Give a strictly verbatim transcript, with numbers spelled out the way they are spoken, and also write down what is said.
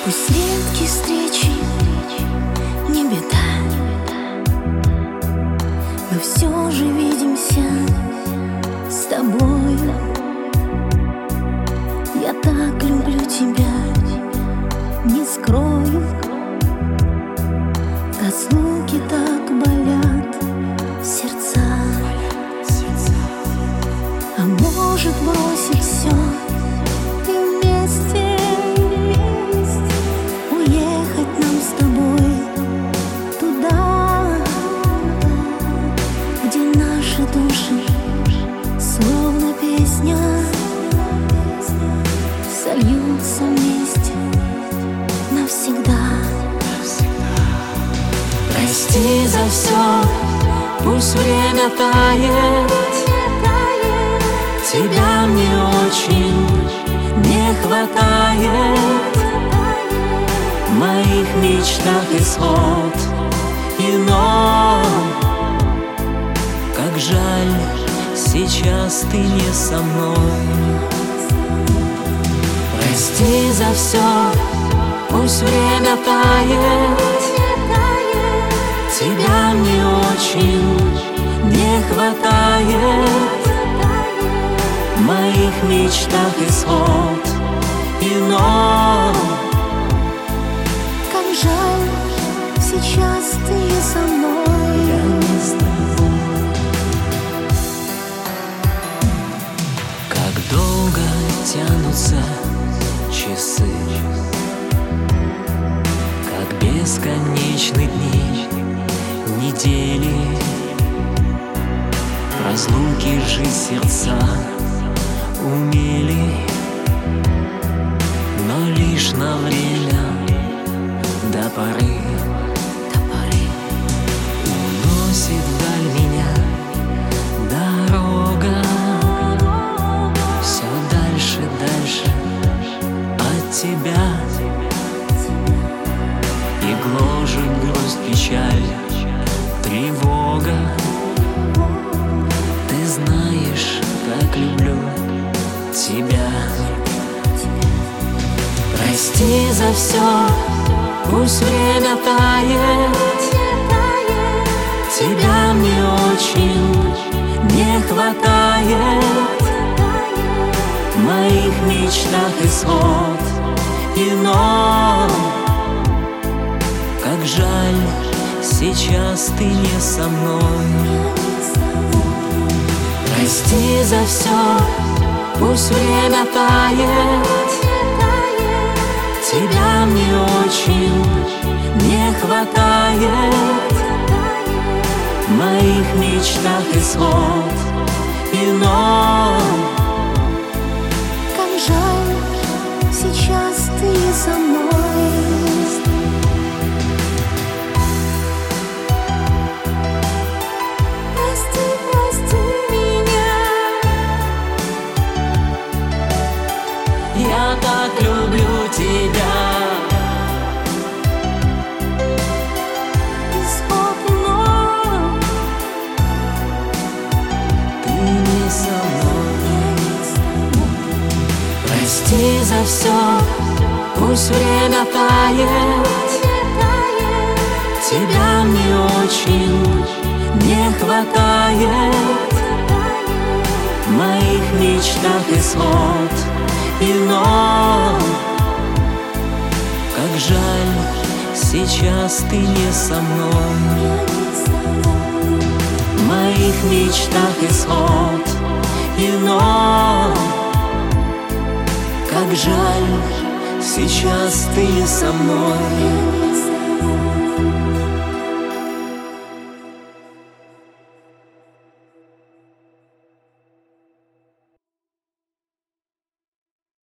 Пусть редкие встречи не беда, мы все же видимся с тобой. Я так люблю тебя, не скрою. В разлуке так болят сердца. А может бросить все и вместе уехать нам с тобой туда, где наши души словно песня сольются вместе навсегда. Прости за все, пусть время тает. Тебя мне очень не хватает. В моих мечтах исход иной. Как жаль, сейчас ты не со мной. Прости за все, пусть время тает. Тебя мне очень не хватает. В моих мечтах исход иной. Как жаль, сейчас ты не со мной. Я не с тобой. Как долго тянутся часы, как бесконечны дни, недели. В разлуке же сердца умели, но лишь на время, до поры, до поры. Уносит вдаль меня дорога, все дальше, дальше от тебя. И гложет грусть, печаль, тревога. Ты знаешь, как люблю тебя. Прости за все, пусть время тает. Тебя мне очень не хватает. В моих мечтах исход иной. Как жаль, сейчас ты не со мной. Прости за все, пусть время тает. Тебя мне очень не хватает. В моих мечтах исход иной. Как жаль, сейчас ты не со мной. Я так люблю тебя. Исход иной. Ты не со мной. Прости за все, пусть время тает. Тебя мне очень не хватает. В моих мечтах исход иной. Как жаль, сейчас ты не со мной. В моих мечтах исход иной. Как жаль, сейчас ты не со мной.